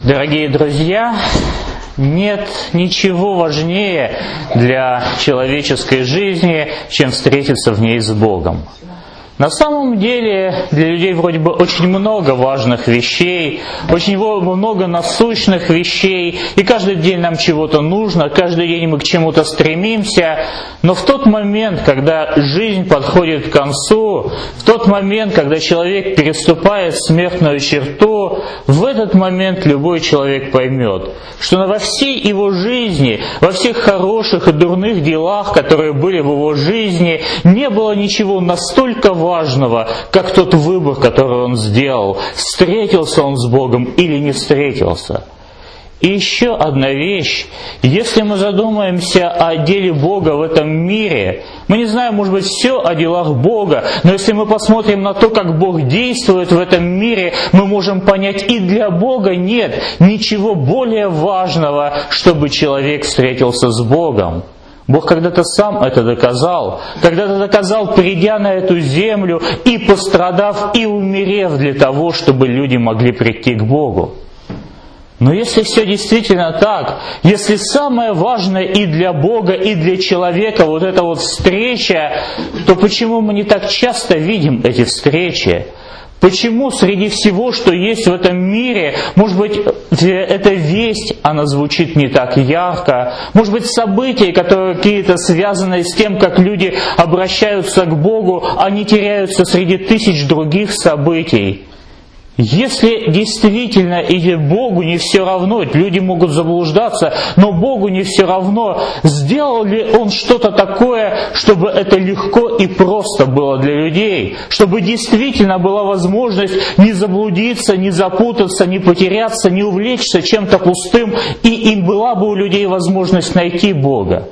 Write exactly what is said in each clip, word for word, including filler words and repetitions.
Дорогие друзья, нет ничего важнее для человеческой жизни, чем встретиться в ней с Богом. На самом деле для людей вроде бы очень много важных вещей, очень много насущных вещей, и каждый день нам чего-то нужно, каждый день мы к чему-то стремимся, но в тот момент, когда жизнь подходит к концу, в тот момент, когда человек переступает смертную черту, в этот момент любой человек поймет, что во всей его жизни, во всех хороших и дурных делах, которые были в его жизни, не было ничего настолько важного, важного, как тот выбор, который он сделал, встретился он с Богом или не встретился. И еще одна вещь, если мы задумаемся о деле Бога в этом мире, мы не знаем, может быть, все о делах Бога, но если мы посмотрим на то, как Бог действует в этом мире, мы можем понять, и для Бога нет ничего более важного, чтобы человек встретился с Богом. Бог когда-то сам это доказал, когда-то доказал, придя на эту землю и пострадав, и умерев для того, чтобы люди могли прийти к Богу. Но если все действительно так, если самое важное и для Бога, и для человека вот эта вот встреча, то почему мы не так часто видим эти встречи? Почему среди всего, что есть в этом мире, может быть, эта весть, она звучит не так ярко, может быть, события, которые какие-то связаны с тем, как люди обращаются к Богу, они теряются среди тысяч других событий. Если действительно и Богу не все равно, люди могут заблуждаться, но Богу не все равно, сделал ли Он что-то такое, чтобы это легко и просто было для людей, чтобы действительно была возможность не заблудиться, не запутаться, не потеряться, не увлечься чем-то пустым, и им была бы у людей возможность найти Бога.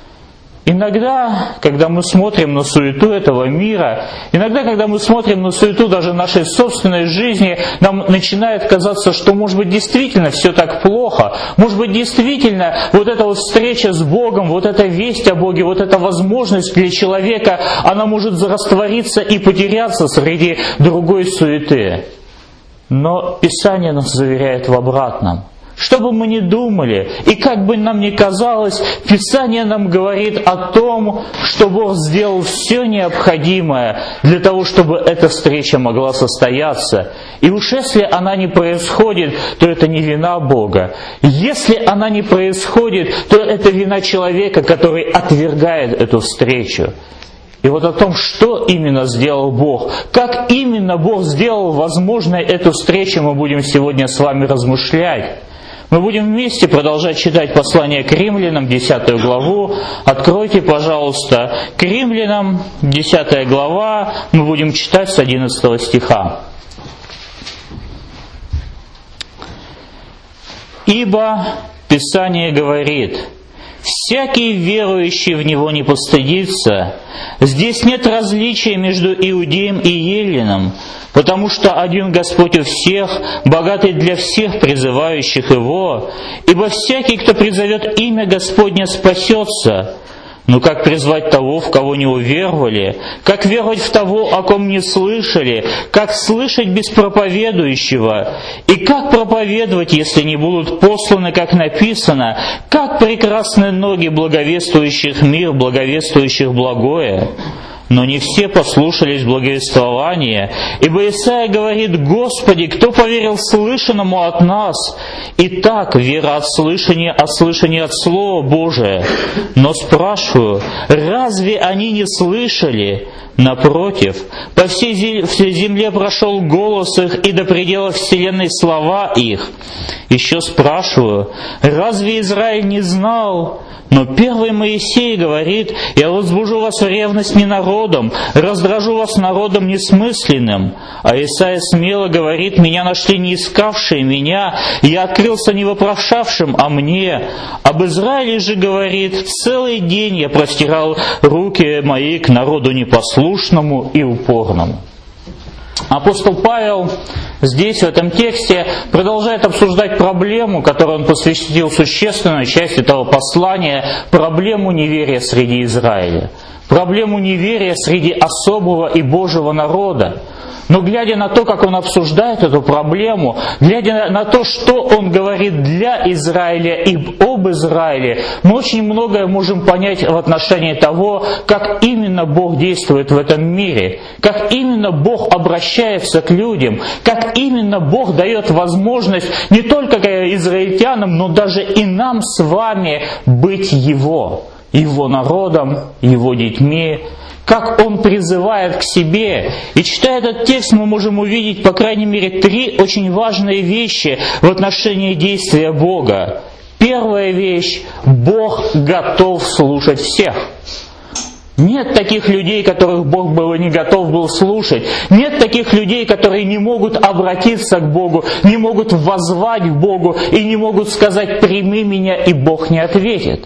Иногда, когда мы смотрим на суету этого мира, иногда, когда мы смотрим на суету даже нашей собственной жизни, нам начинает казаться, что, может быть, действительно все так плохо, может быть, действительно вот эта вот встреча с Богом, вот эта весть о Боге, вот эта возможность для человека, она может раствориться и потеряться среди другой суеты. Но Писание нас заверяет в обратном. Что бы мы ни думали, и как бы нам ни казалось, Писание нам говорит о том, что Бог сделал все необходимое для того, чтобы эта встреча могла состояться. И уж если она не происходит, то это не вина Бога. Если она не происходит, то это вина человека, который отвергает эту встречу. И вот о том, что именно сделал Бог, как именно Бог сделал возможной эту встречу, мы будем сегодня с вами размышлять. Мы будем вместе продолжать читать послание к Римлянам, десятую главу. Откройте, пожалуйста, к Римлянам, десятая глава, мы будем читать с одиннадцатого стиха. «Ибо Писание говорит: всякий верующий в Него не постыдится. Здесь нет различия между иудеем и еллином, потому что один Господь у всех, богатый для всех призывающих Его, ибо всякий, кто призовет имя Господня, спасется. Но как призвать того, в кого не уверовали? Как веровать в того, о ком не слышали? Как слышать без проповедующего? И как проповедовать, если не будут посланы, как написано? Как прекрасны ноги благовествующих мир, благовествующих благое? Но не все послушались благовествования, ибо Исаия говорит: «Господи, кто поверил слышанному от нас?» Итак, вера от слышания, а слышание от Слова Божия. Но спрашиваю, разве они не слышали? Напротив, по всей земле прошел голос их, и до предела вселенной слова их. Еще спрашиваю, разве Израиль не знал? Но первый Моисей говорит: «Я возбужу вас в ревность не народом, раздражу вас народом несмысленным». А Исаия смело говорит: «Меня нашли не искавшие меня, я открылся не вопрошавшим о мне». Об Израиле же говорит: «Целый день я простирал руки мои к народу непослушному и упорному». Апостол Павел здесь, в этом тексте, продолжает обсуждать проблему, которой он посвятил существенную часть этого послания, проблему неверия среди Израиля, проблему неверия среди особого и Божьего народа. Но глядя на то, как он обсуждает эту проблему, глядя на то, что он говорит для Израиля и об Израиле, мы очень многое можем понять в отношении того, как именно Бог действует в этом мире, как именно Бог обращается к людям, как именно Бог дает возможность не только израильтянам, но даже и нам с вами быть Его, Его народом, Его детьми, как Он призывает к себе. И читая этот текст, мы можем увидеть, по крайней мере, три очень важные вещи в отношении действия Бога. Первая вещь – Бог готов слушать всех. Нет таких людей, которых Бог был не готов был слушать. Нет таких людей, которые не могут обратиться к Богу, не могут воззвать к Богу и не могут сказать «прими меня», и Бог не ответит.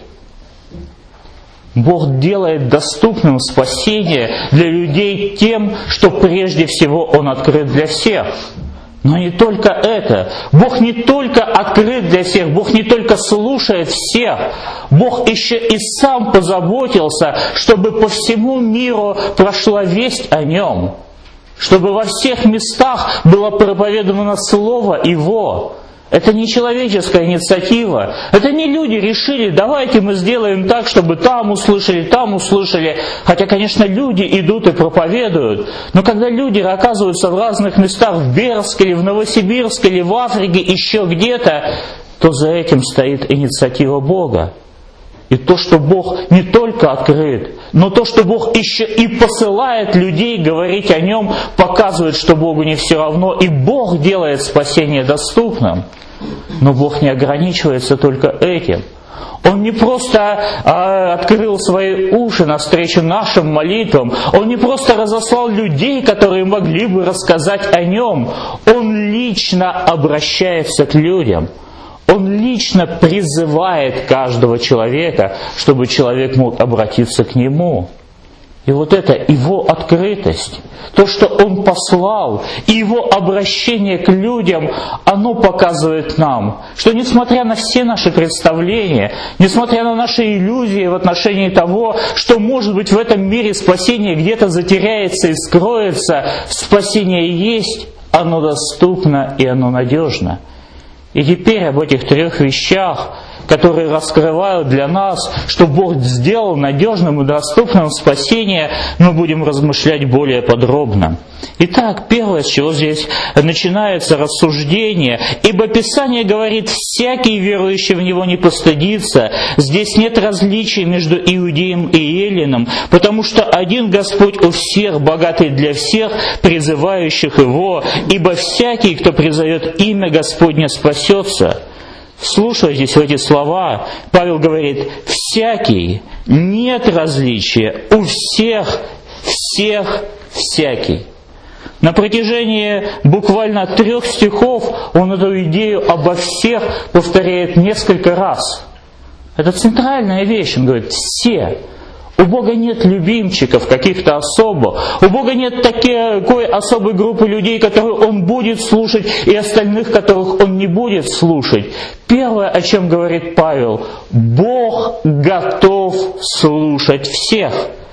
Бог делает доступным спасение для людей тем, что прежде всего Он открыт для всех. Но не только это. Бог не только открыт для всех, Бог не только слушает всех, Бог еще и сам позаботился, чтобы по всему миру прошла весть о Нем, чтобы во всех местах было проповедано Слово Его. Это не человеческая инициатива. Это не люди решили, давайте мы сделаем так, чтобы там услышали, там услышали. Хотя, конечно, люди идут и проповедуют. Но когда люди оказываются в разных местах, в Бердске, или в Новосибирске, или в Африке, еще где-то, то за этим стоит инициатива Бога. И то, что Бог не только открыт, но то, что Бог еще и посылает людей говорить о Нем, показывает, что Богу не все равно, и Бог делает спасение доступным. Но Бог не ограничивается только этим. Он не просто а, открыл свои уши навстречу нашим молитвам, Он не просто разослал людей, которые могли бы рассказать о Нем. Он лично обращается к людям. Он лично призывает каждого человека, чтобы человек мог обратиться к Нему. И вот это Его открытость, то, что Он послал, и Его обращение к людям, оно показывает нам, что несмотря на все наши представления, несмотря на наши иллюзии в отношении того, что, может быть, в этом мире спасение где-то затеряется и скроется, спасение есть, оно доступно и оно надежно. И теперь об этих трех вещах, которые раскрывают для нас, что Бог сделал надежным и доступным спасение, мы будем размышлять более подробно. Итак, первое, с чего здесь начинается рассуждение, ибо Писание говорит, всякий верующий в Него не постыдится. Здесь нет различий между иудеем и эллином, потому что один Господь у всех, богатый для всех, призывающих Его, ибо всякий, кто призовет имя Господне, спасется. Вслушайтесь в эти слова. Павел говорит, всякий, нет различия, у всех, всех, всякий. На протяжении буквально трех стихов он эту идею обо всех повторяет несколько раз. Это центральная вещь, он говорит, все. У Бога нет любимчиков каких-то особо. У Бога нет такой особой группы людей, которых Он будет слушать, и остальных, которых Он не будет слушать. Первое, о чем говорит Павел, Бог готов слушать всех.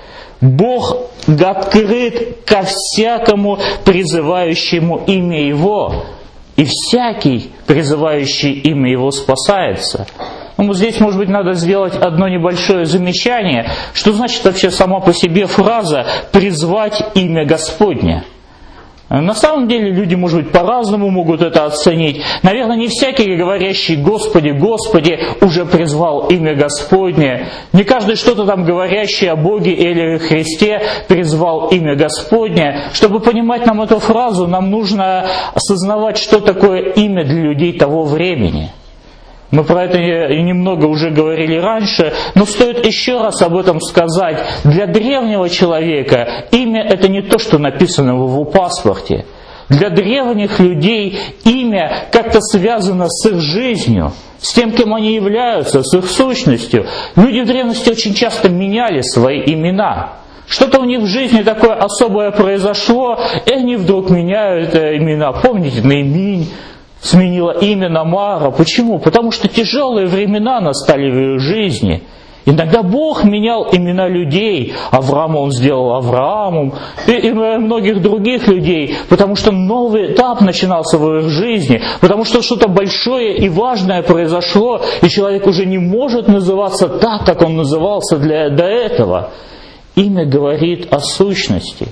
Бог открыт ко всякому призывающему имя Его. И всякий, призывающий имя Его, спасается. Ну, здесь, может быть, надо сделать одно небольшое замечание. Что значит вообще сама по себе фраза «призвать имя Господне»? На самом деле люди, может быть, по-разному могут это оценить. Наверное, не всякий, говорящий «Господи, Господи», уже призвал имя Господне. Не каждый что-то там говорящий о Боге или Христе призвал имя Господне. Чтобы понимать нам эту фразу, нам нужно осознавать, что такое имя для людей того времени. Мы про это немного уже говорили раньше, но стоит еще раз об этом сказать. Для древнего человека имя – это не то, что написано в его паспорте. Для древних людей имя как-то связано с их жизнью, с тем, кем они являются, с их сущностью. Люди в древности очень часто меняли свои имена. Что-то у них в жизни такое особое произошло, и они вдруг меняют имена. Помните, Наиминь сменила имя на Мара. Почему? Потому что тяжелые времена настали в ее жизни. Иногда Бог менял имена людей. Авраама Он сделал Авраамом, и, и многих других людей, потому что новый этап начинался в их жизни, потому что что-то большое и важное произошло, и человек уже не может называться так, как он назывался для, до этого. Имя говорит о сущности.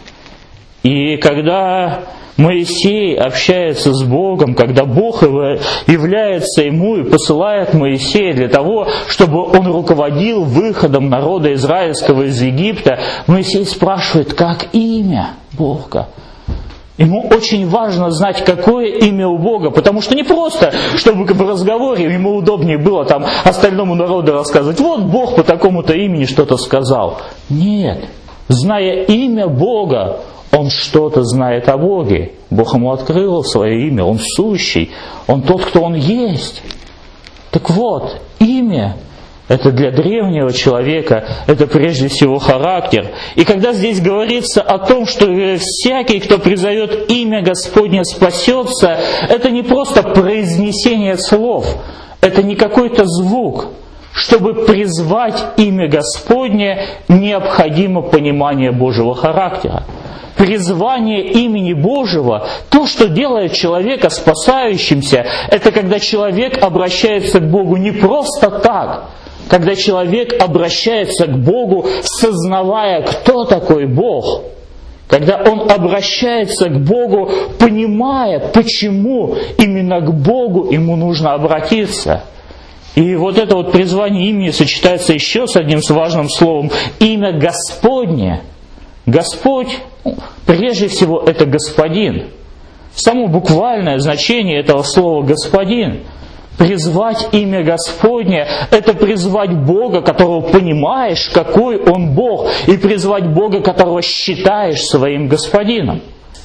И когда Моисей общается с Богом, когда Бог является ему и посылает Моисея для того, чтобы он руководил выходом народа израильского из Египта, Моисей спрашивает, как имя Бога? Ему очень важно знать, какое имя у Бога, потому что не просто, чтобы в разговоре ему удобнее было там остальному народу рассказывать, вот Бог по такому-то имени что-то сказал. Нет, зная имя Бога, он что-то знает о Боге. Бог ему открыл свое имя, он сущий, он тот, кто он есть. Так вот, имя – это для древнего человека, это прежде всего характер. И когда здесь говорится о том, что всякий, кто призовет имя Господне, спасется, это не просто произнесение слов, это не какой-то звук. Чтобы призвать имя Господне, необходимо понимание Божьего характера. Призвание имени Божьего, то, что делает человека спасающимся, это когда человек обращается к Богу не просто так, когда человек обращается к Богу, сознавая, кто такой Бог, когда он обращается к Богу, понимая, почему именно к Богу ему нужно обратиться. И вот это вот призвание имени сочетается еще с одним важным словом – имя Господне. Господь, прежде всего, это Господин. Само буквальное значение этого слова «Господин». Призвать имя Господне – это призвать Бога, которого понимаешь, какой Он Бог, и призвать Бога, которого считаешь своим Господином.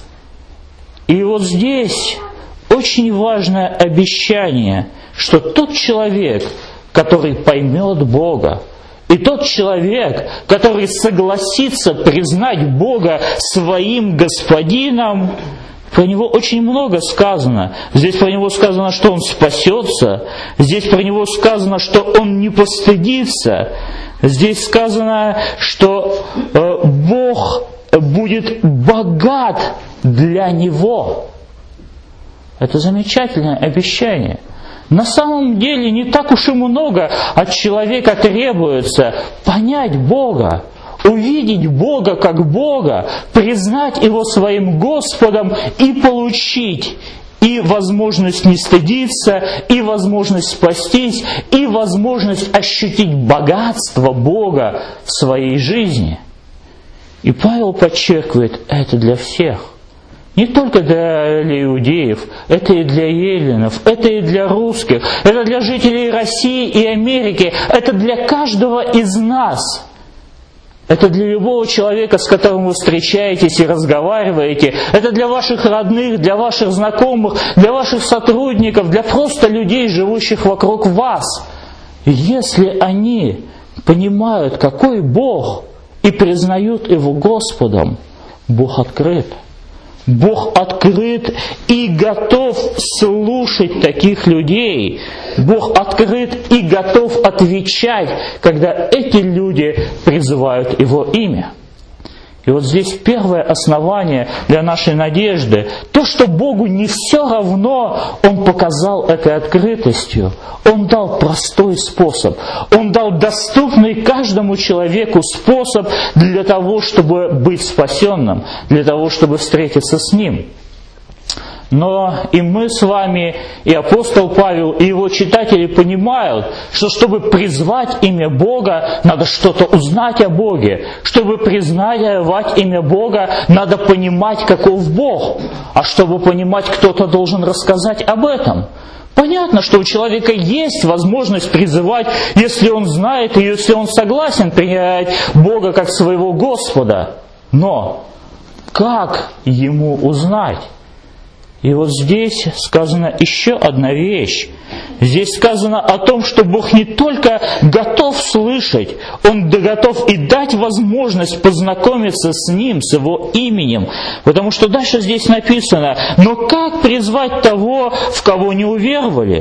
И вот здесь очень важное обещание, что тот человек, который поймет Бога, и тот человек, который согласится признать Бога своим Господином, про него очень много сказано. Здесь про него сказано, что он спасется. Здесь про него сказано, что он не постыдится. Здесь сказано, что э, Бог будет богат для него. Это замечательное обещание. На самом деле не так уж и много от человека требуется понять Бога, увидеть Бога как Бога, признать Его своим Господом и получить и возможность не стыдиться, и возможность спастись, и возможность ощутить богатство Бога в своей жизни. И Павел подчеркивает, это для всех. Не только для иудеев, это и для эллинов, это и для русских, это для жителей России и Америки, это для каждого из нас. Это для любого человека, с которым вы встречаетесь и разговариваете. Это для ваших родных, для ваших знакомых, для ваших сотрудников, для просто людей, живущих вокруг вас. Если они понимают, какой Бог, и признают Его Господом, Бог открыт. Бог открыт и готов слушать таких людей. Бог открыт и готов отвечать, когда эти люди призывают Его имя. И вот здесь первое основание для нашей надежды. То, что Богу не все равно, Он показал этой открытостью. Он дал простой способ. Он дал доступный каждому человеку способ для того, чтобы быть спасенным, для того, чтобы встретиться с Ним. Но и мы с вами, и апостол Павел, и его читатели понимают, что чтобы призвать имя Бога, надо что-то узнать о Боге. Чтобы признавать имя Бога, надо понимать, каков Бог. А чтобы понимать, кто-то должен рассказать об этом. Понятно, что у человека есть возможность призывать, если он знает и если он согласен принять Бога как своего Господа. Но как ему узнать? И вот здесь сказана еще одна вещь. Здесь сказано о том, что Бог не только готов слышать, Он готов и дать возможность познакомиться с Ним, с Его именем. Потому что дальше здесь написано, но как призвать того, в кого не уверовали?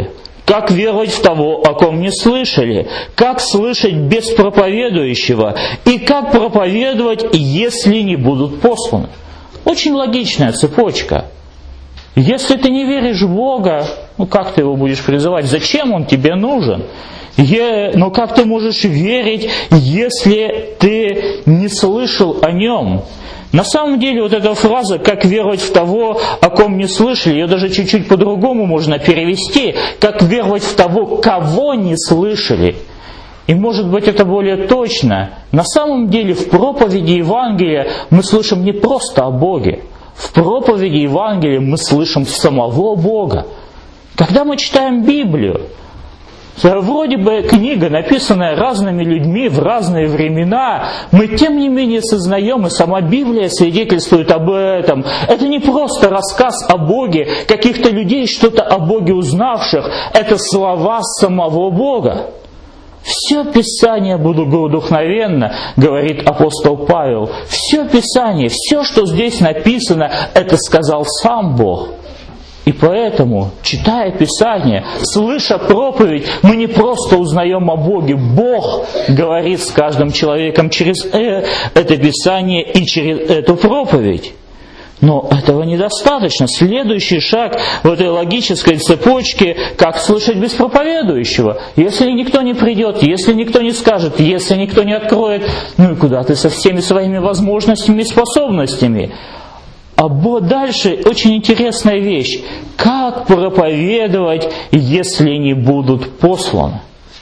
Как веровать в того, о ком не слышали? Как слышать без проповедующего? И как проповедовать, если не будут посланы? Очень логичная цепочка. Если ты не веришь в Бога, ну как ты его будешь призывать? Зачем он тебе нужен? Е, но как ты можешь верить, если ты не слышал о нем? На самом деле вот эта фраза «как веровать в того, о ком не слышали», ее даже чуть-чуть по-другому можно перевести, «как веровать в того, кого не слышали». И может быть это более точно. На самом деле в проповеди Евангелия мы слышим не просто о Боге. В проповеди Евангелия мы слышим самого Бога. Когда мы читаем Библию, вроде бы книга, написанная разными людьми в разные времена, мы тем не менее сознаем, и сама Библия свидетельствует об этом. Это не просто рассказ о Боге, каких-то людей, что-то о Боге узнавших. Это слова самого Бога. Все Писание благоудухновенно, говорит апостол Павел. Все Писание, все, что здесь написано, это сказал сам Бог. И поэтому, читая Писание, слыша проповедь, мы не просто узнаем о Боге. Бог говорит с каждым человеком через это Писание и через эту проповедь. Но этого недостаточно. Следующий шаг в этой логической цепочке, как слышать без проповедующего. Если никто не придет, если никто не скажет, если никто не откроет, ну и куда ты со всеми своими возможностями и способностями? А дальше очень интересная вещь. Как проповедовать, если не будут посланы?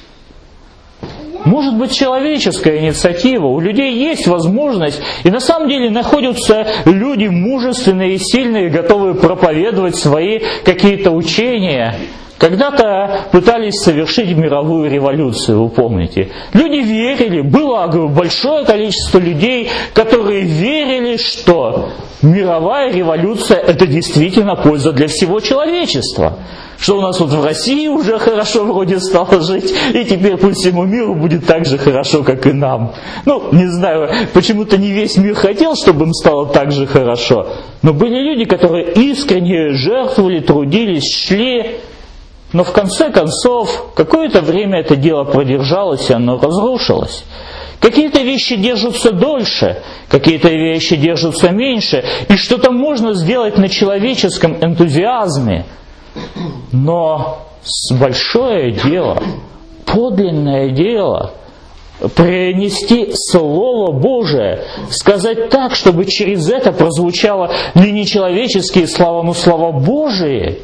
Может быть, человеческая инициатива, у людей есть возможность, и на самом деле находятся люди мужественные и сильные, готовые проповедовать свои какие-то учения. Когда-то пытались совершить мировую революцию, вы помните. Люди верили, было большое количество людей, которые верили, что мировая революция – это действительно польза для всего человечества. Что у нас вот в России уже хорошо вроде стало жить, и теперь по всему миру будет так же хорошо, как и нам. Ну, не знаю, почему-то не весь мир хотел, чтобы им стало так же хорошо. Но были люди, которые искренне жертвовали, трудились, шли. Но в конце концов, какое-то время это дело продержалось, и оно разрушилось. Какие-то вещи держатся дольше, какие-то вещи держатся меньше, и что-то можно сделать на человеческом энтузиазме. Но большое дело, подлинное дело, принести Слово Божие, сказать так, чтобы через это прозвучало не нечеловеческие слова, но слова Божии,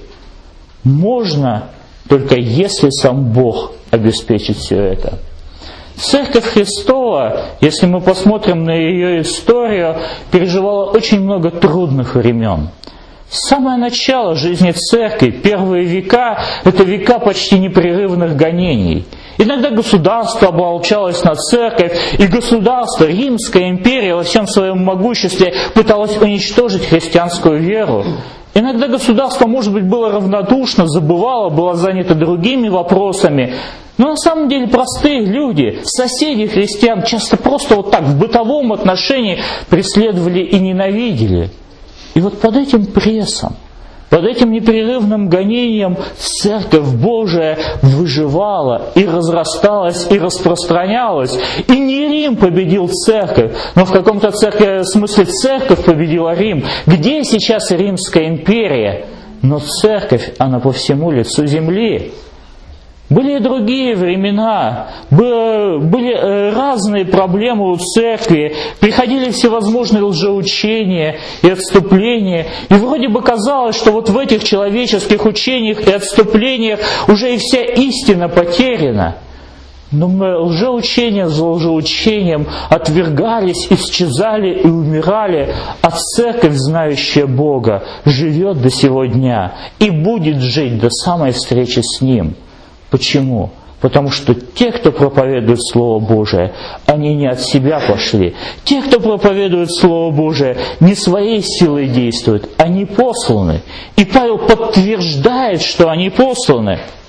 можно только если сам Бог обеспечит все это. Церковь Христова, если мы посмотрим на ее историю, переживала очень много трудных времен. Самое начало жизни церкви, первые века, это века почти непрерывных гонений. Иногда государство ополчалось на церковь, и государство, Римская империя во всем своем могуществе пыталось уничтожить христианскую веру. Иногда государство, может быть, было равнодушно, забывало, было занято другими вопросами. Но на самом деле простые люди, соседи христиан, часто просто вот так в бытовом отношении преследовали и ненавидели. И вот под этим прессом, под этим непрерывным гонением Церковь Божия выживала и разрасталась и распространялась. И не Рим победил Церковь, но в каком-то церковь, смысле Церковь победила Рим. Где сейчас Римская империя? Но Церковь, она по всему лицу земли. Были и другие времена, были разные проблемы у церкви, приходили всевозможные лжеучения и отступления, и вроде бы казалось, что вот в этих человеческих учениях и отступлениях уже и вся истина потеряна. Но лжеучения за лжеучением отвергались, исчезали и умирали, а церковь, знающая Бога, живет до сего дня и будет жить до самой встречи с Ним. Почему? Потому что те, кто проповедует Слово Божие, они не от себя пошли. Те, кто проповедует Слово Божие, не своей силой действуют, они посланы. И Павел подтверждает, что они посланы.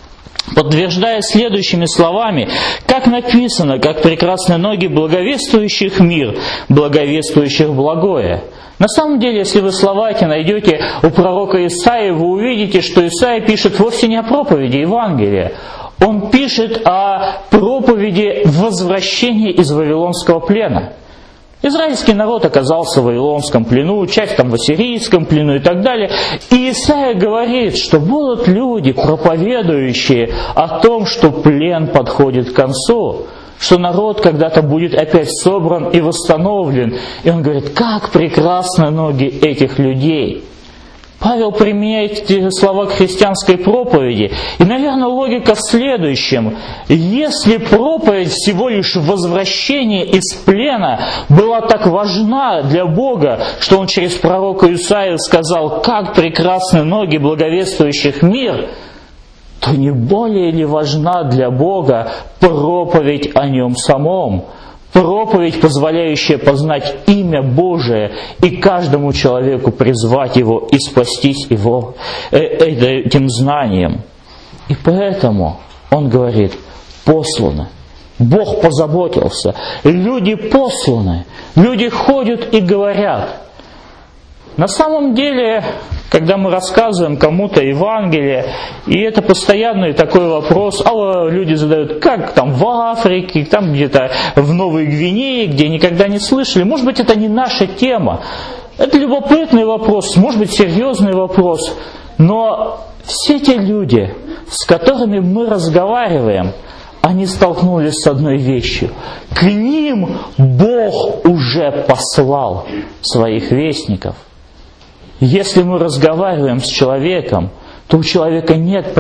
подтверждая следующими словами: «Как написано, как прекрасны ноги благовествующих мир, благовествующих благое». На самом деле, если вы слова эти найдете у пророка Исаии, вы увидите, что Исаия пишет вовсе не о проповеди Евангелия. Он пишет о проповеди возвращения из Вавилонского плена. Израильский народ оказался в Вавилонском плену, часть там в Ассирийском плену и так далее. И Исаия говорит, что будут люди, проповедующие о том, что плен подходит к концу, что народ когда-то будет опять собран и восстановлен. И он говорит, как прекрасны ноги этих людей. Павел применяет эти слова к христианской проповеди. И, наверное, логика в следующем. Если проповедь всего лишь возвращения из плена была так важна для Бога, что Он через пророка Исаию сказал, как прекрасны ноги благовествующих мир, то не более ли важна для Бога проповедь о Нем самом? Проповедь, позволяющая познать имя Божие и каждому человеку призвать его и спастись его этим знанием. И поэтому он говорит, посланы. Бог позаботился. Люди посланы. Люди ходят и говорят. На самом деле, когда мы рассказываем кому-то Евангелие, и это постоянный такой вопрос, а люди задают, как там в Африке, там где-то в Новой Гвинее, где никогда не слышали. Может быть, это не наша тема. Это любопытный вопрос, может быть, серьезный вопрос. Но все те люди, с которыми мы разговариваем, они столкнулись с одной вещью. К ним Бог уже послал своих вестников. Если мы разговариваем с человеком, то у человека нет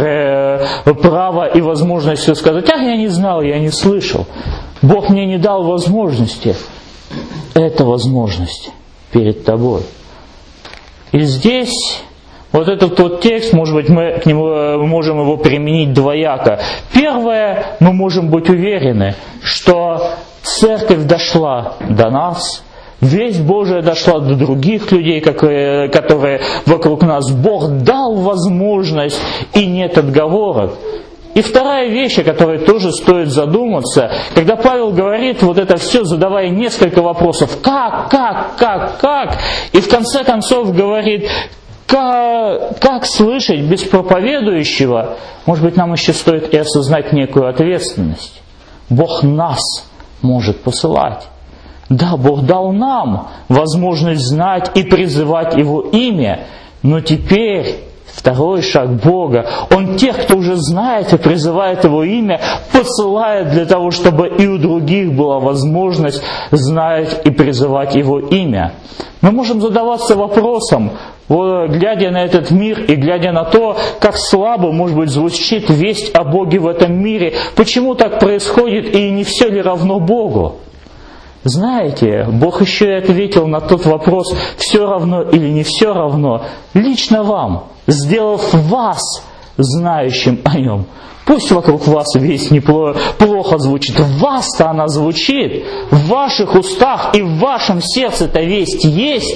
права и возможности сказать, а я не знал, я не слышал. Бог мне не дал возможности. Это возможность перед тобой. И здесь вот этот вот текст, может быть, мы к нему можем его применить двояко. Первое, мы можем быть уверены, что церковь дошла до нас, весть Божия дошла до других людей, которые вокруг нас. Бог дал возможность, и нет отговорок. И вторая вещь, о которой тоже стоит задуматься, когда Павел говорит вот это все, задавая несколько вопросов, как, как, как, как, и в конце концов говорит, как, как слышать без проповедующего, может быть, нам еще стоит и осознать некую ответственность. Бог нас может посылать. Да, Бог дал нам возможность знать и призывать Его имя, но теперь второй шаг Бога, Он тех, кто уже знает и призывает Его имя, посылает для того, чтобы и у других была возможность знать и призывать Его имя. Мы можем задаваться вопросом, глядя на этот мир и глядя на то, как слабо, может быть, звучит весть о Боге в этом мире, почему так происходит и не все ли равно Богу? Знаете, Бог еще и ответил на тот вопрос, все равно или не все равно, лично вам, сделав вас знающим о Нем. Пусть вокруг вас весть неплохо звучит, в вас-то она звучит, в ваших устах и в вашем сердце эта весть есть.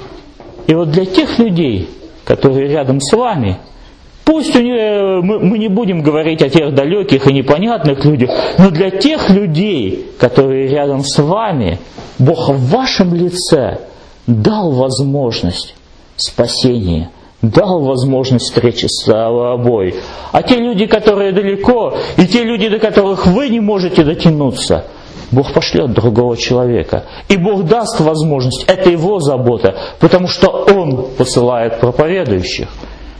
И вот для тех людей, которые рядом с вами, пусть у нее, мы, мы не будем говорить о тех далеких и непонятных людях, но для тех людей, которые рядом с вами, Бог в вашем лице дал возможность спасения, дал возможность встречи с собой. А те люди, которые далеко, и те люди, до которых вы не можете дотянуться, Бог пошлет другого человека. И Бог даст возможность, это Его забота, потому что Он посылает проповедующих.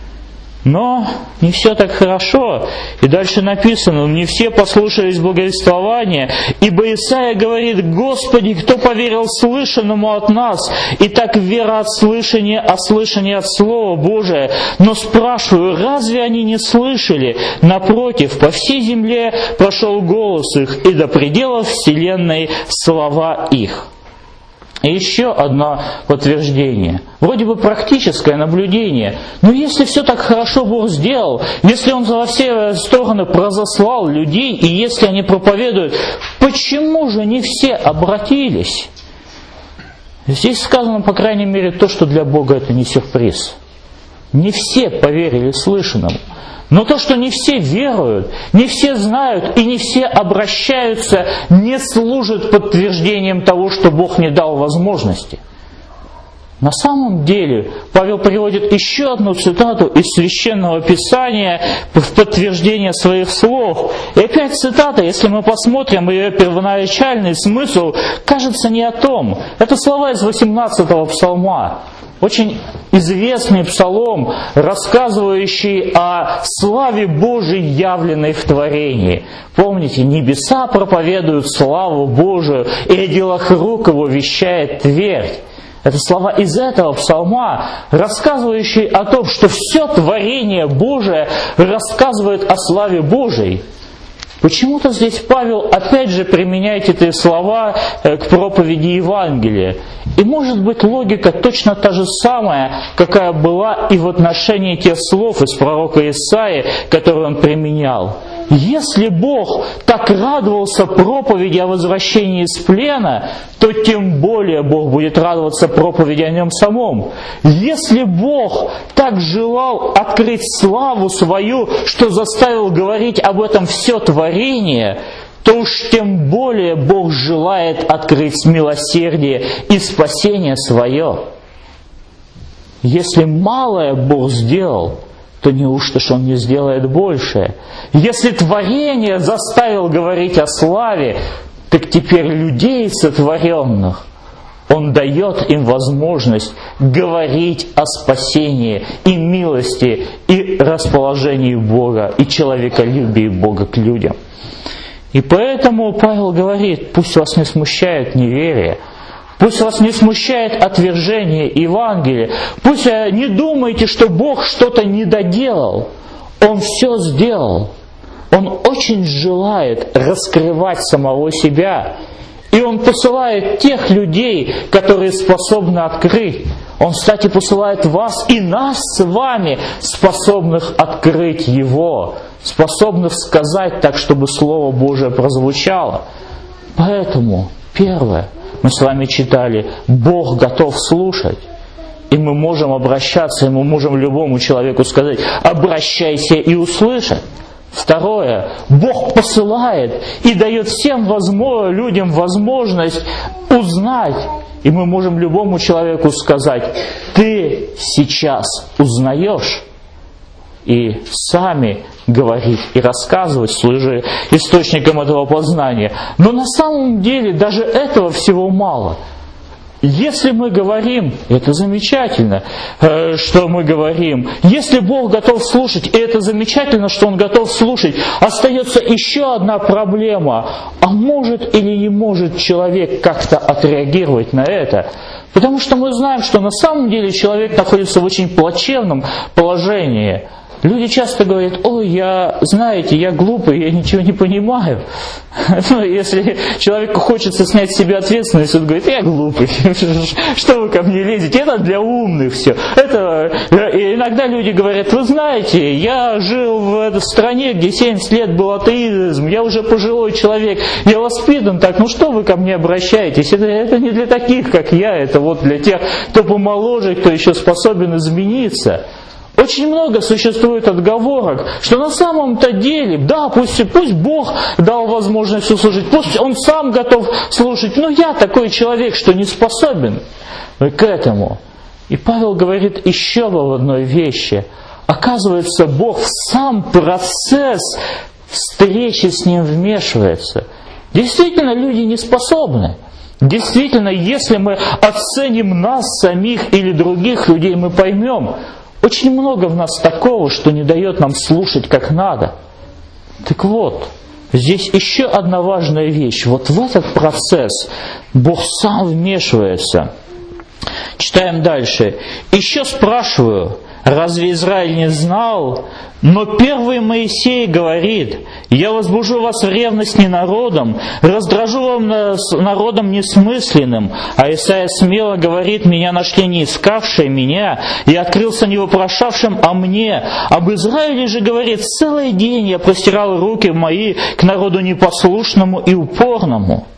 Но не все так хорошо. И дальше написано, не все послушались благовествования, ибо Исаия говорит, Господи, кто поверил слышанному от нас? И так вера от слышания, а слышание от Слова Божия. Но спрашиваю, разве они не слышали? Напротив, по всей земле прошел голос их, и до пределов вселенной слова их. И еще одно подтверждение. Вроде бы практическое наблюдение. Но если все так хорошо Бог сделал, если Он во все стороны разослал людей, и если они проповедуют, почему же не все обратились? Здесь сказано, по крайней мере, то, что для Бога это не сюрприз. Не все поверили слышанному. Но то, что не все веруют, не все знают и не все обращаются, не служит подтверждением того, что Бог не дал возможности. На самом деле, Павел приводит еще одну цитату из Священного Писания в подтверждение своих слов. И опять цитата, если мы посмотрим ее первоначальный смысл, кажется не о том. Это слова из восемнадцатого псалма. Очень известный псалом, рассказывающий о славе Божией, явленной в творении. Помните, небеса проповедуют славу Божию, и о делах рук его вещает твердь. Это слова из этого псалма, рассказывающие о том, что все творение Божие рассказывает о славе Божией. Почему-то здесь Павел опять же применяет эти слова к проповеди Евангелия. И может быть логика точно та же самая, какая была и в отношении тех слов из пророка Исаии, которые он применял. Если Бог так радовался проповеди о возвращении из плена, то тем более Бог будет радоваться проповеди о Нем самом. Если Бог так желал открыть славу свою, что заставил говорить об этом все творение, то уж тем более Бог желает открыть милосердие и спасение свое. Если малое Бог сделал, то неужто ж Он не сделает большее? Если творение заставил говорить о славе, так теперь людей сотворенных Он дает им возможность говорить о спасении и милости, и расположении Бога, и человеколюбии Бога к людям. И поэтому Павел говорит, пусть вас не смущает неверие, пусть вас не смущает отвержение Евангелия, пусть не думайте, что Бог что-то не доделал. Он все сделал. Он очень желает раскрывать самого себя. И Он посылает тех людей, которые способны открыть. Он, кстати, посылает вас и нас с вами, способных открыть Его, способных сказать так, чтобы Слово Божие прозвучало. Поэтому, первое, мы с вами читали, Бог готов слушать. И мы можем обращаться, и мы можем любому человеку сказать, обращайся и услышать. Второе, Бог посылает и дает всем возможно, людям возможность узнать. И мы можем любому человеку сказать, ты сейчас узнаешь. И сами говорить и рассказывать, служа источником этого познания. Но на самом деле даже этого всего мало. Если мы говорим, это замечательно, что мы говорим, если Бог готов слушать, и это замечательно, что Он готов слушать, остается еще одна проблема. А может или не может человек как-то отреагировать на это? Потому что мы знаем, что на самом деле человек находится в очень плачевном положении. Люди часто говорят, ой, я, знаете, я глупый, я ничего не понимаю. Ну, если человеку хочется снять с себя ответственность, он говорит, я глупый, что вы ко мне лезете, это для умных все. Это... И иногда люди говорят, вы знаете, я жил в стране, где семьдесят лет был атеизм, я уже пожилой человек, я воспитан так, ну что вы ко мне обращаетесь? Это, это не для таких, как я, это вот для тех, кто помоложе, кто еще способен измениться. Очень много существует отговорок, что на самом-то деле, да, пусть, пусть Бог дал возможность услышать, пусть Он сам готов слушать, но я такой человек, что не способен к этому. И Павел говорит еще об одной вещи. Оказывается, Бог в сам процесс встречи с Ним вмешивается. Действительно, люди не способны. Действительно, если мы оценим нас самих или других людей, мы поймем, очень много в нас такого, что не дает нам слушать как надо. Так вот, здесь еще одна важная вещь. Вот в этот процесс Бог сам вмешивается. Читаем дальше. «Еще спрашиваю, разве Израиль не знал? Но первый Моисей говорит, я возбужу вас в ревность не народом, раздражу вам народом несмысленным. А Исаия смело говорит, меня нашли не искавшие меня, и открылся не вопрошавшим о мне. Об Израиле же говорит, целый день я простирал руки мои к народу непослушному и упорному».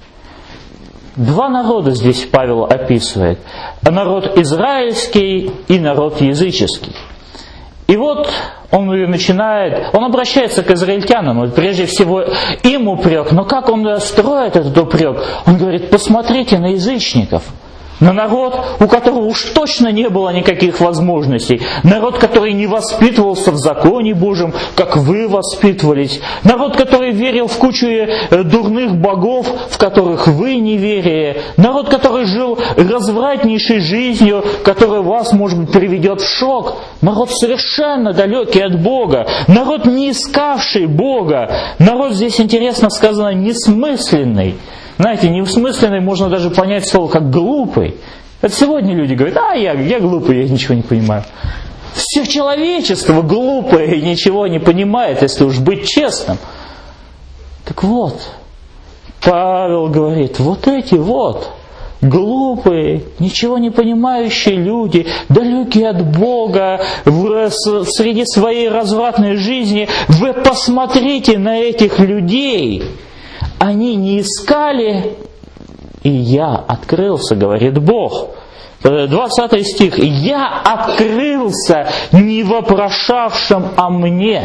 Два народа здесь Павел описывает. Народ израильский и народ языческий. И вот он ее начинает, он обращается к израильтянам, вот прежде всего им упрек, но как он строит этот упрек? Он говорит: посмотрите на язычников, на народ, у которого уж точно не было никаких возможностей, народ, который не воспитывался в законе Божьем, как вы воспитывались, народ, который верил в кучу дурных богов, в которых вы не верили, народ, который жил развратнейшей жизнью, которая вас, может быть, приведет в шок, народ совершенно далекий от Бога, народ, не искавший Бога, народ, здесь интересно сказано, несмысленный. Знаете, неусмысленный можно даже понять слово как глупый. Это сегодня люди говорят: а я, я глупый, я ничего не понимаю. Все человечество глупое и ничего не понимает, если уж быть честным. Так вот, Павел говорит: вот эти вот глупые, ничего не понимающие люди, далекие от Бога, в, среди своей развратной жизни, вы посмотрите на этих людей. Они не искали, и я открылся, говорит Бог. двадцатый стих. Я открылся не вопрошавшим о мне.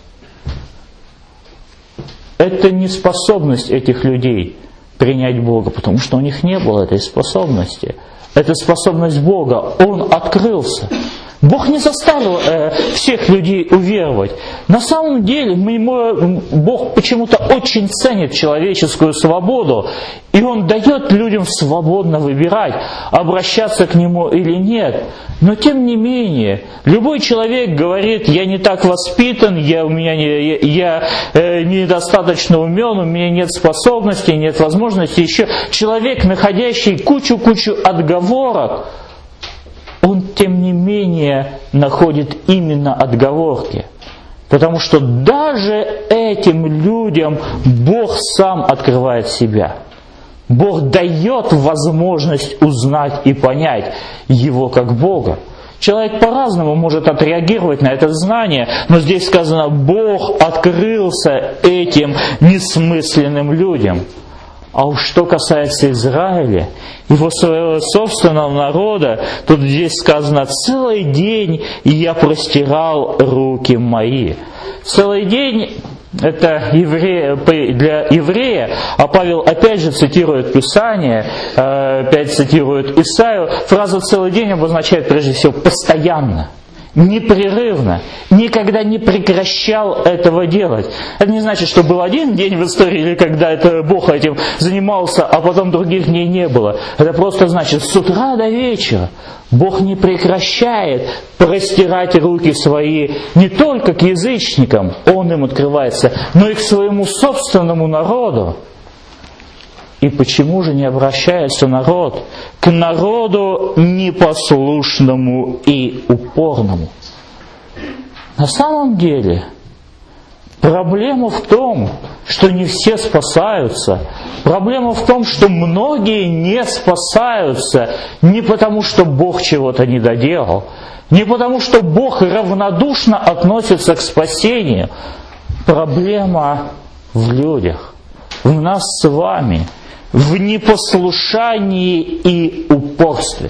Это не способность этих людей принять Бога, потому что у них не было этой способности. Это способность Бога. Он открылся. Бог не заставил э, всех людей уверовать. На самом деле мы, Бог почему-то очень ценит человеческую свободу, и Он дает людям свободно выбирать, обращаться к Нему или нет. Но тем не менее, любой человек говорит: я не так воспитан, я, у меня не, я, я э, недостаточно умен, у меня нет способностей, нет возможностей. Еще человек, находящий кучу-кучу отговорок, он, тем не менее, находит именно отговорки. Потому что даже этим людям Бог сам открывает себя. Бог дает возможность узнать и понять Его как Бога. Человек по-разному может отреагировать на это знание, но здесь сказано: Бог открылся этим несмысленным людям. А уж что касается Израиля, его своего собственного народа, тут здесь сказано: целый день я простирал руки мои. Целый день — это еврея, для еврея, а Павел опять же цитирует Писание, опять цитирует Исаию. Фраза «целый день» обозначает прежде всего постоянно, непрерывно, никогда не прекращал этого делать. Это не значит, что был один день в истории, когда это Бог этим занимался, а потом других дней не было. Это просто значит, с утра до вечера Бог не прекращает простирать руки свои не только к язычникам, Он им открывается, но и к своему собственному народу. И почему же не обращается народ к народу непослушному и упорному? На самом деле, проблема в том, что не все спасаются. Проблема в том, что многие не спасаются не потому, что Бог чего-то не доделал, не потому, что Бог равнодушно относится к спасению. Проблема в людях, в нас с вами, в непослушании и упорстве.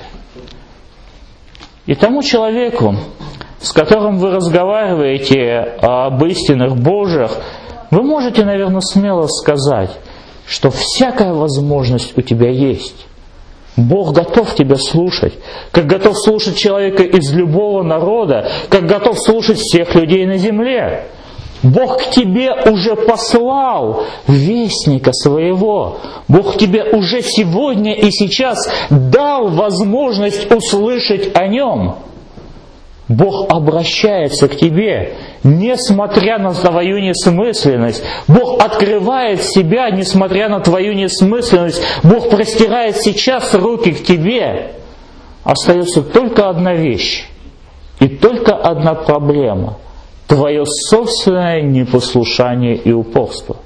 И тому человеку, с которым вы разговариваете об истинах Божьих, вы можете, наверное, смело сказать, что всякая возможность у тебя есть. Бог готов тебя слушать, как готов слушать человека из любого народа, как готов слушать всех людей на земле. Бог к тебе уже послал вестника своего. Бог тебе уже сегодня и сейчас дал возможность услышать о Нем. Бог обращается к тебе, несмотря на твою несмысленность. Бог открывает себя, несмотря на твою несмысленность. Бог простирает сейчас руки к тебе. Остается только одна вещь и только одна проблема. Твое собственное непослушание и упорство.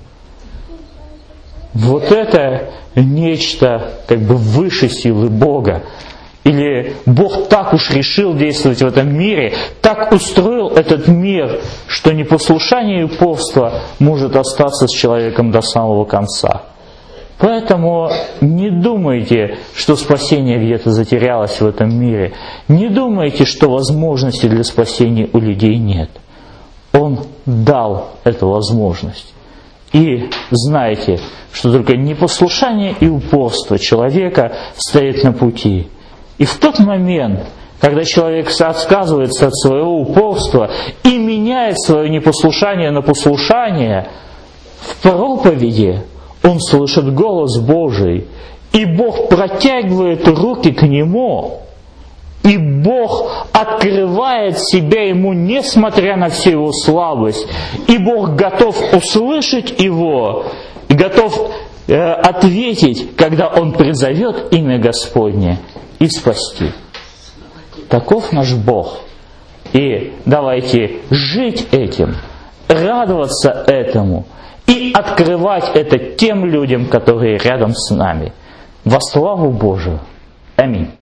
Вот это нечто как бы выше силы Бога. Или Бог так уж решил действовать в этом мире, так устроил этот мир, что непослушание и упорство может остаться с человеком до самого конца. Поэтому не думайте, что спасение где-то затерялось в этом мире. Не думайте, что возможности для спасения у людей нет. Он дал эту возможность. И знайте, что только непослушание и упорство человека стоит на пути. И в тот момент, когда человек отказывается от своего упорства и меняет свое непослушание на послушание, в проповеди он слышит голос Божий, и Бог протягивает руки к нему, и Бог открывает себя ему, несмотря на всю его слабость, и Бог готов услышать его, и готов э, ответить, когда он призовет имя Господне, и спасти. Таков наш Бог. И давайте жить этим, радоваться этому, и открывать это тем людям, которые рядом с нами. Во славу Божию. Аминь.